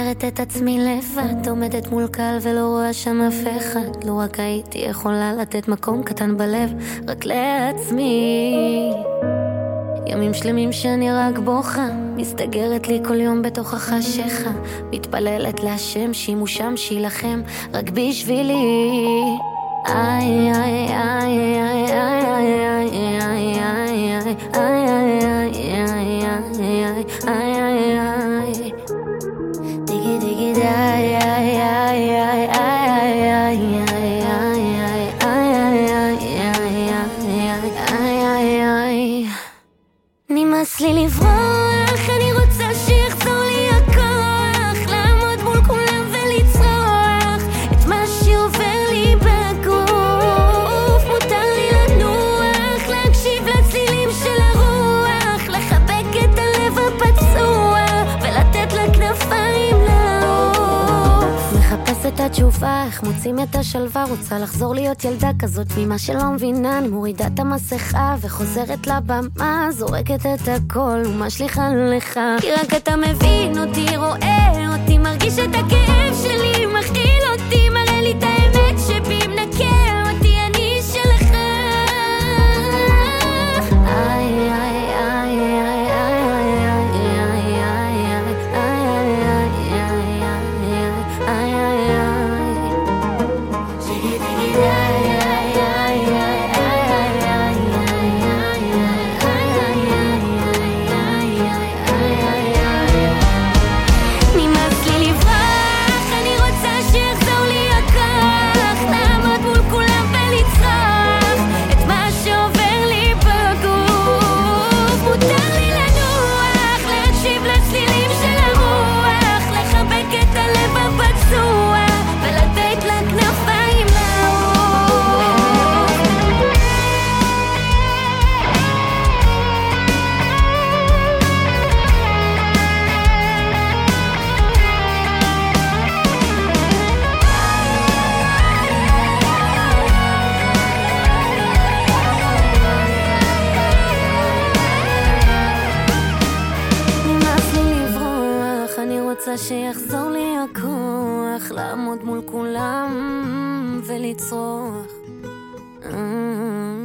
זוכרת את עצמי לבד, עומדת מול קהל ולא רואה שם אף אחד. לו רק הייתי יכולה לתת מקום קטן בלב רק לעצמי. ימים שלמים שאני רק בוכה, מסתגרת לי כל יום בתוך החשיכה, מתפללת להשם שימושם שילחם רק בשבילי. איי איי איי איי איי איי איי איי איי איי איי איי דיגי דיגי דיי איי איי איי איי איי. נמאס לי לברוח, אני רוצה שיחזור לי הכוח, לעמוד מול כולם ולצרוח את מה שעובר לי בגוף. מותר לי לנוח, להקשיב לצלילים של הרוח, לחבק את הלב הפצוע ולתת לכנפיים לעוף. מחפש את התשובה, איך מוצאים את השלווה, רוצה לחזור להיות ילדה כזאת ממה שלא מבינה. אני מורידה את המסכה וחוזרת לבמה, זורקת את הכל ומשליחה לך, כי רק אתה מבין אותי, רואה אותי, מרגיש את הכאב שלי, מכיל אותי, מראה לי את האמת שבי, מנקה אותי, אני שלך. איי איי איי איי שיחזור לי הכוח, לעמוד מול כולם ולצרוח